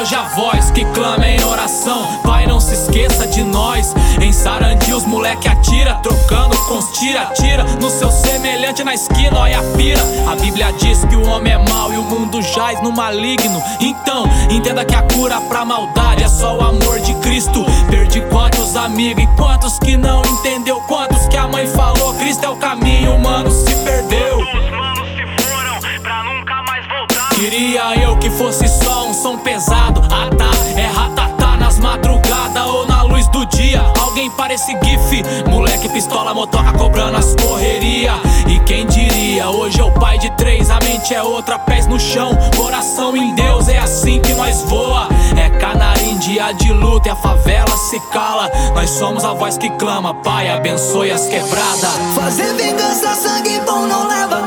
hoje a voz que clama em oração. Pai, não se esqueça de nós. Em Sarandi os moleque atira, trocando com os tira-tira no seu semelhante na esquina, olha a pira. A Bíblia diz que o homem é mau e o mundo jaz no maligno. Então, entenda que a cura pra maldade é só o amor de Cristo. Perdi quantos amigos e quantos que não entendeu, quantos que a mãe falou Cristo é o caminho, mano, se perdeu. Os manos se foram pra nunca mais voltar. Queria eu que fosse só um som pesado. Ah tá, é ratatá nas madrugadas ou na luz do dia. Alguém para esse gif, moleque pistola, motoca cobrando as correria. E quem diria, hoje é o pai de três, a mente é outra, pés no chão, coração em Deus, é assim que nós voa. É canarim em dia de luta e a favela se cala. Nós somos a voz que clama, Pai, abençoe as quebradas. Fazer vingança, sangue bom não leva